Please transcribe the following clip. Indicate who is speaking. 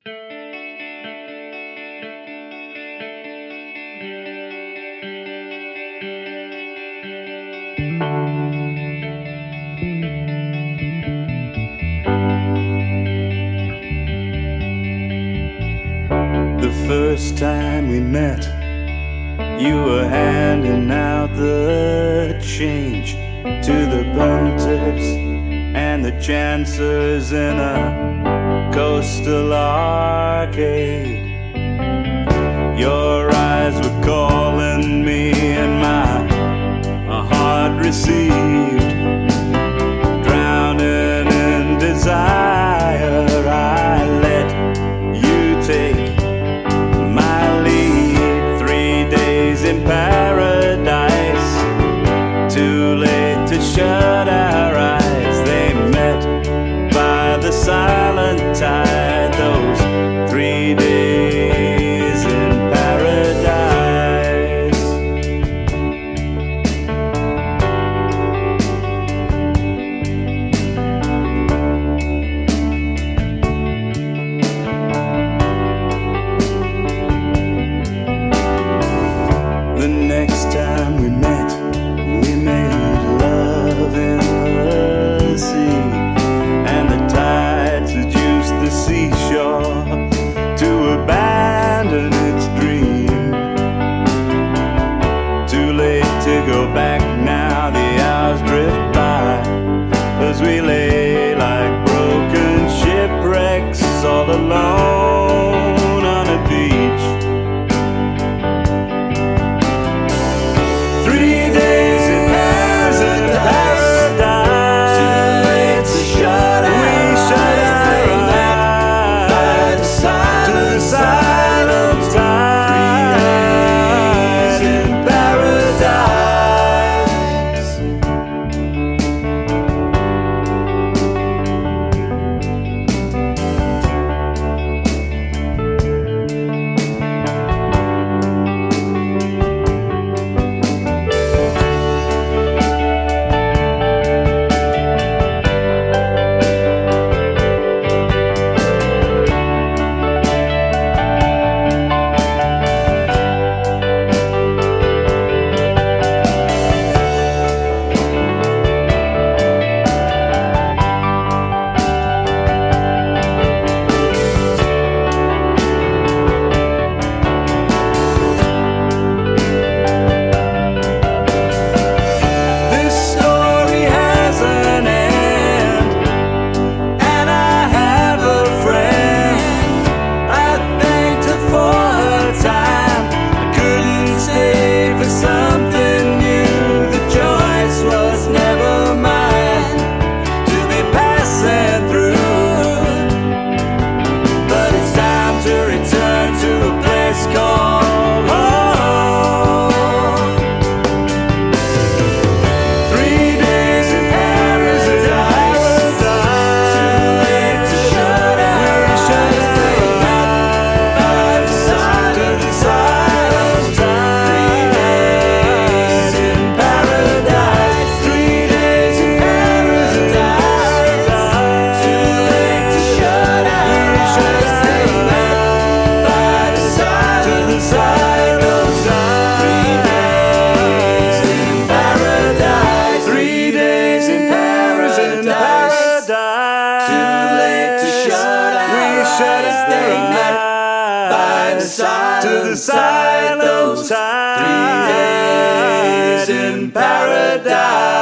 Speaker 1: The first time we met, you were handing out the change to the punters and the chancers in a coastal arcade. Your eyes were calling me and my heart received. Drowning in desire, I let you take my lead. 3 days in paradise, too late to shut our eyes. They met by the silent tide, those 3 days in paradise. The next time we met, we made love in the sea, and the tide seduced the seashore to abandon its dream. Too late to go back now, the hours drift by as we lay like broken shipwrecks all alone on a beach. 3 days in paradise, too late to shut our eyes. They met by the silent tide. 3 days in paradise. This story has an end, and I have a friend. I thanked her for her time. I couldn't stay for something new. The choice was never mine to be passing through. But it's time to return to a place called home. 3 days in paradise, too late to shut our eyes. They met by the silent tide. 3 days in paradise, 3 days in paradise, too late to shut our eyes. They met by the silent tide. 3 days in paradise, 3 days in paradise, too late to shut our eyes. They met by the silent tide. 3 days in paradise.